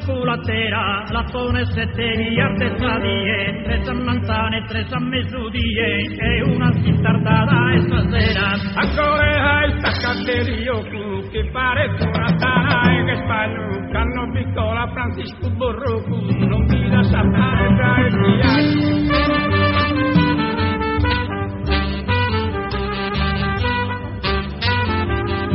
cioccolatera, lattone 7 miliardi tre manzane, 3 mezzodie e una stintardata e stasera. Ancora hai staccaterio che pare buona tana e che spagno, canno piccola Francisco Borroco, non mi